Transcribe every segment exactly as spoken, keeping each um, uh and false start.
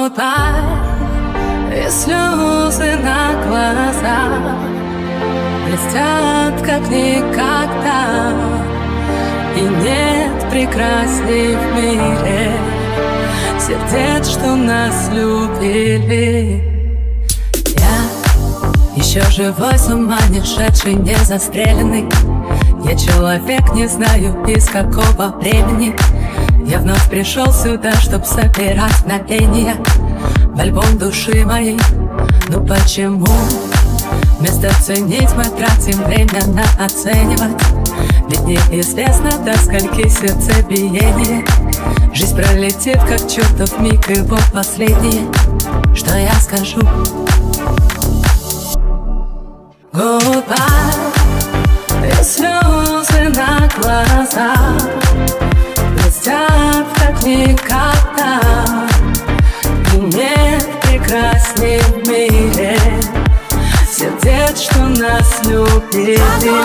Goodbye, и слезы на глазах блестят, как никогда. И нет прекрасней в мире сердец, что нас любили. Я еще живой, с ума не шедший, не застреленный. Я человек, не знаю из какого времени. Я вновь пришел сюда, чтоб собирать мгновения в альбом души моей. Ну почему вместо ценить мы тратим время на оценивать? Ведь неизвестно, до скольки сердцебиение. Жизнь пролетит, как чертов миг, и вот последнее, что я скажу. Goodbye, и слезы на глазах блестят, как никогда. И нет прекрасней в мире сердец, что нас любили.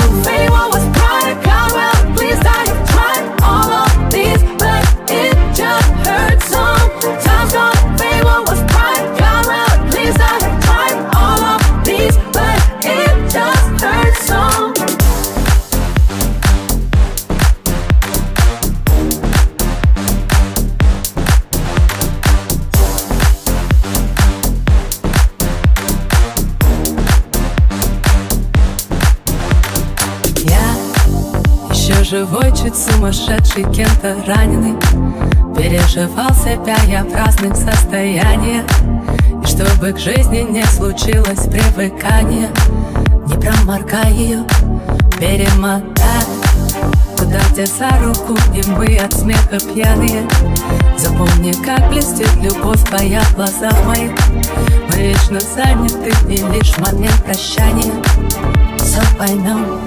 Живой, чуть сумасшедший, кем-то раненый. Переживал себя я в разных состояниях. И чтобы к жизни не случилось привыкания, не проморгай ее, перемотай туда, где за руку, и мы от смеха пьяные. Запомни, как блестит любовь твоя в глазах моих. Мы вечно заняты, и лишь момент прощания все поймем.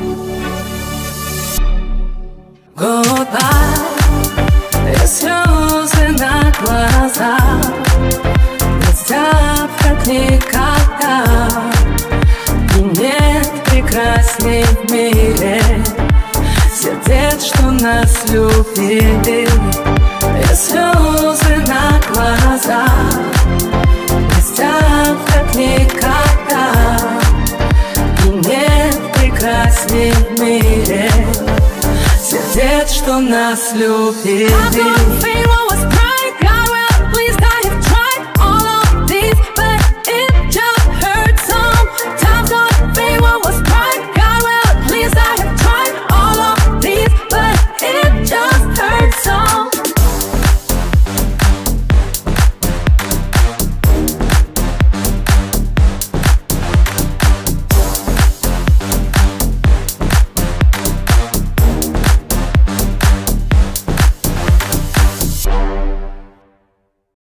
Goodbye, и слезы на глазах блестят, как никогда. И нет прекрасней в мире сердец, что нас любили. И слезы на глазах блестят, как никогда. И нет прекрасней в мире сердец, что нас любили.